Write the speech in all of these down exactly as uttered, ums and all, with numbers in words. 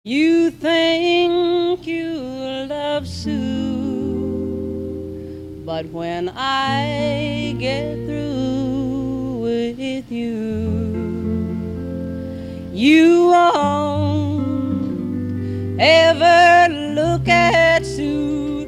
You think you love Sue, but when I get through with you, you won't ever look at Sue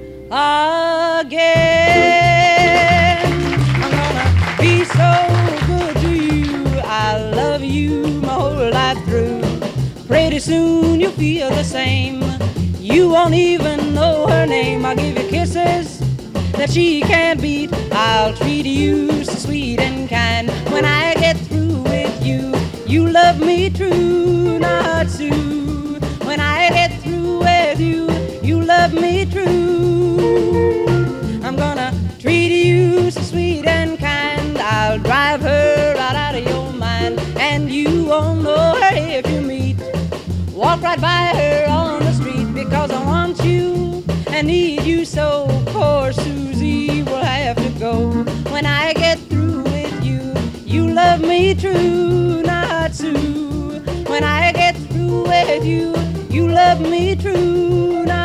again. I'm gonna be so good to you. I love you my whole life through. Pretty soon you'll feel the same. You won't even know her name. I'll give you kisses that she can't beat. I'll treat you so sweet and kind. When I get through with you, you love me true, not Sue. When I get through with you, you love me true. I'm gonna treat you so sweet and kind. I'll drive her right out of your mind, and you won't know her if you meet. Walk right by her on the street, because I want you and need you so. Poor Susie will have to go. When I get through with you, you love me true, not Sue. When I get through with you, you love me true, not